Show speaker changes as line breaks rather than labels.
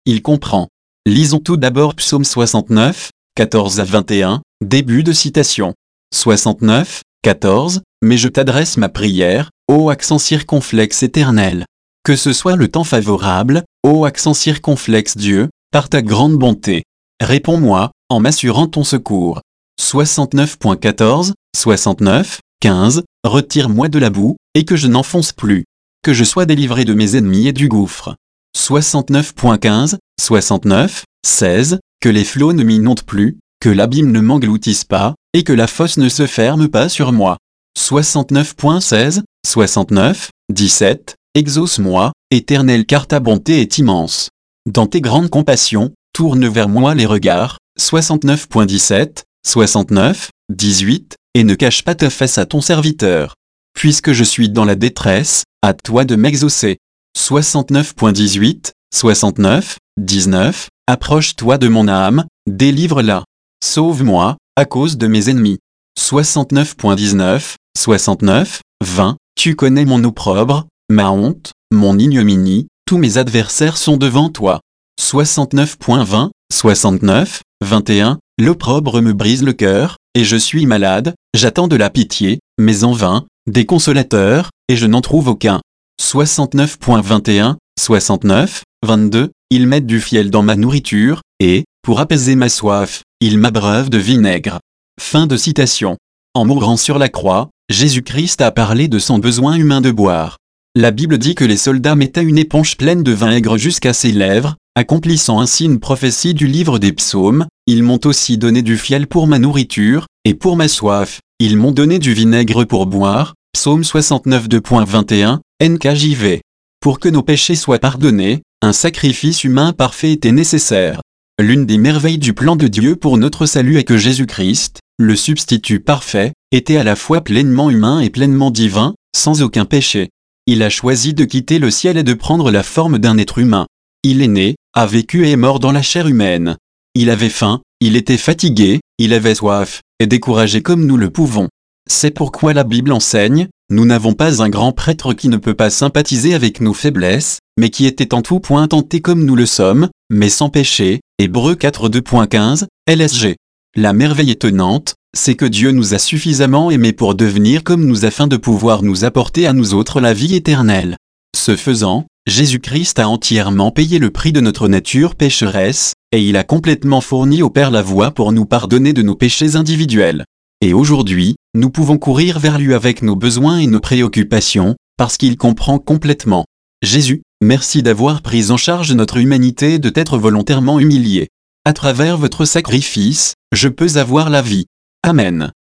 il comprend. Lisons tout d'abord Psaume 69, 14 à 21, début de citation. 69, 14, mais je t'adresse ma prière, ô accent circonflexe éternel. Que ce soit le temps favorable, ô accent circonflexe Dieu, par ta grande bonté. Réponds-moi, en m'assurant ton secours. 69.14, 69, 15, retire-moi de la boue, et que je n'enfonce plus. Que je sois délivré de mes ennemis et du gouffre. 69.15, 69, 16, que les flots ne m'inondent plus, que l'abîme ne m'engloutisse pas, et que la fosse ne se ferme pas sur moi. 69.16, 69, 17, exauce-moi, Éternel, car ta bonté est immense. Dans tes grandes compassions, tourne vers moi les regards. 69.17, 69, 18, et ne cache pas ta face à ton serviteur. Puisque je suis dans la détresse, à toi de m'exaucer. 69.18, 69, 19, approche-toi de mon âme, délivre-la. Sauve-moi, à cause de mes ennemis. 69.19, 69, 20, tu connais mon opprobre, ma honte, mon ignominie, tous mes adversaires sont devant toi. 69.20, 69, 21, l'opprobre me brise le cœur, et je suis malade, j'attends de la pitié, mais en vain, des consolateurs, et je n'en trouve aucun. 69.21, 69, 22, ils mettent du fiel dans ma nourriture, et, pour apaiser ma soif, ils m'abreuvent de vinaigre. Fin de citation. En mourant sur la croix, Jésus-Christ a parlé de son besoin humain de boire. La Bible dit que les soldats mettaient une éponge pleine de vinaigre jusqu'à ses lèvres, accomplissant ainsi une prophétie du livre des psaumes. Ils m'ont aussi donné du fiel pour ma nourriture, et pour ma soif, ils m'ont donné du vinaigre pour boire. Psaume 69 2.21, NKJV. Pour que nos péchés soient pardonnés, un sacrifice humain parfait était nécessaire. L'une des merveilles du plan de Dieu pour notre salut est que Jésus-Christ, le substitut parfait, était à la fois pleinement humain et pleinement divin, sans aucun péché. Il a choisi de quitter le ciel et de prendre la forme d'un être humain. Il est né, a vécu et est mort dans la chair humaine. Il avait faim, il était fatigué, il avait soif, et découragé comme nous le pouvons. C'est pourquoi la Bible enseigne, nous n'avons pas un grand prêtre qui ne peut pas sympathiser avec nos faiblesses, mais qui était en tout point tenté comme nous le sommes, mais sans péché. Hébreux 4 2.15, LSG. La merveille étonnante, c'est que Dieu nous a suffisamment aimés pour devenir comme nous afin de pouvoir nous apporter à nous autres la vie éternelle. Ce faisant, Jésus-Christ a entièrement payé le prix de notre nature pécheresse, et il a complètement fourni au Père la voie pour nous pardonner de nos péchés individuels. Et aujourd'hui, nous pouvons courir vers lui avec nos besoins et nos préoccupations, parce qu'il comprend complètement. Jésus, merci d'avoir pris en charge notre humanité et de t'être volontairement humilié. À travers votre sacrifice, je peux avoir la vie. Amen.